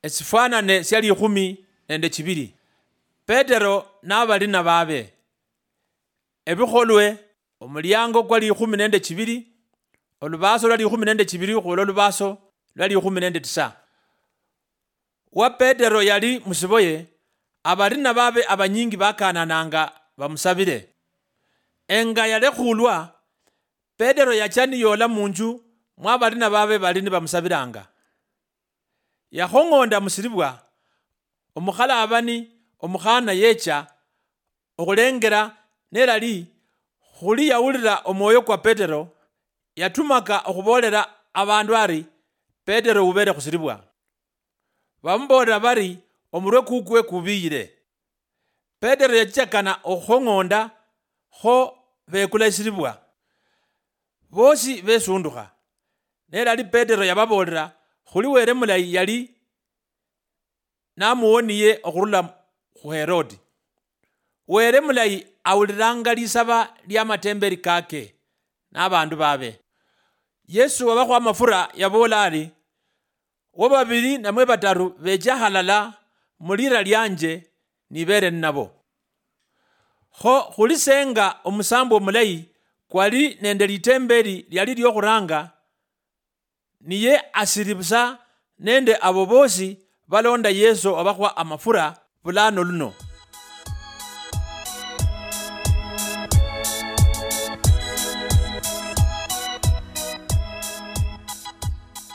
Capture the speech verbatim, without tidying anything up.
esifanane syali ikhumi nende chibili. Petero n'abalina babe ebikholwe omulyango kwali ikhumi nende chibili, olubaso lwali ikhumi nende chibili khula olubaso lwali ikhumi nende tisa. Wa Petero yali musiboye, abalina babe abanyingi bakanananga bamusabile. Enga yalekhulwa, Petero yachani yola munju mwa balina babe balini bamusabiranga. Yakhongonda musiribwa, omukhala abani omukhana yecha okhulengera nerali khuli yawulira omwoyo kwa Petero, yatumaka okhubolera abandu ari Petero ubere khusiribwa. Bamubolera bari omurwe kukwe kubiyire. Petero yachakana okhongonda kho bekula isiribwa. Bosi besundukha. Nerali Petero yababolera khuli were mulayi yali namuwoniye okhurula khu Herodi. Were mulayi awuliranga lisaba lya matemberi kake n'abandu babe. Yesu wabakho amafura yabola ari, wo babili namwe bataru becha halala mulira lyanje nibere nabo. Kho khulisenga omusambo omulayi kwali nende litemberi lyali lyokhuranga, niye asiribusa nende abo bosi balonda Yesu wabakho amafura bulano luno.